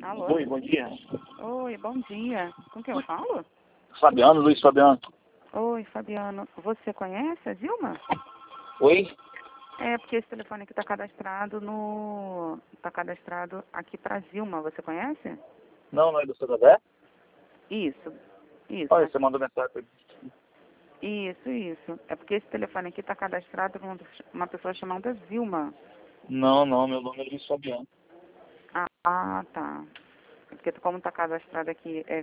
Alô? Oi, bom dia. Oi, bom dia. Com quem eu falo? Fabiano, Luiz Fabiano. Oi, Fabiano. Você conhece a Dilma? Oi? É, porque esse telefone aqui está cadastrado Está cadastrado aqui para Dilma. Você conhece? Não, não é do seu Zé? Isso. Isso. Olha, você mandou mensagem pra mim. Isso. É porque esse telefone aqui está cadastrado com uma pessoa chamada Zilma. Não, meu nome é Luiz Fabiano. Tá. É porque como está cadastrado aqui é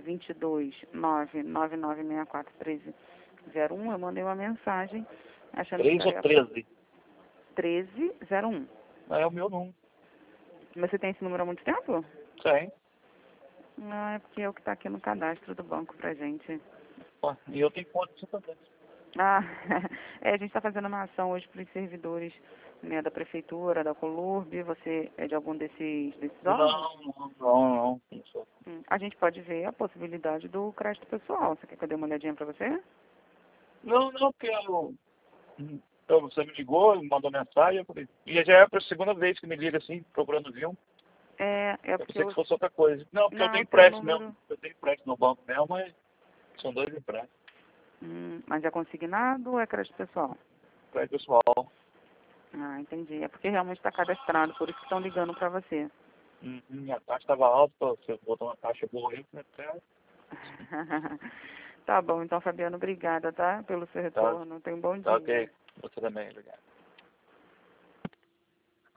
22 99964 1301, eu mandei uma mensagem achando que 3 ou estaria 13? 1301. É o meu número. Mas você tem esse número há muito tempo? Tem. Não, é porque é o que está aqui no cadastro do banco pra gente. Ó, e eu tenho conta de Santander. Ah, a gente está fazendo uma ação hoje para os servidores, né, da prefeitura, da Colurb. Você é de algum desses órgãos? Não. Sou. A gente pode ver a possibilidade do crédito pessoal. Você quer que eu dê uma olhadinha para você? Não, porque você me ligou, me mandou mensagem, eu falei. E já é a segunda vez que me liga assim, procurando Vilma. É Eu porque pensei que fosse outra coisa. Não, porque eu Não, tenho tem o empréstimo número... mesmo. Eu tenho empréstimo no banco mesmo, mas são 2 empréstimos. Mas é consignado ou é crédito pessoal? Empréstimo pessoal. Ah, entendi. É porque realmente está cadastrado, por isso que estão ligando para você. A taxa estava alta, você botou uma taxa boa aí, até. Tá bom, então, Fabiano, obrigada, tá? Pelo seu Tá, retorno. Tenha um bom tá dia. ok. Você também, obrigado.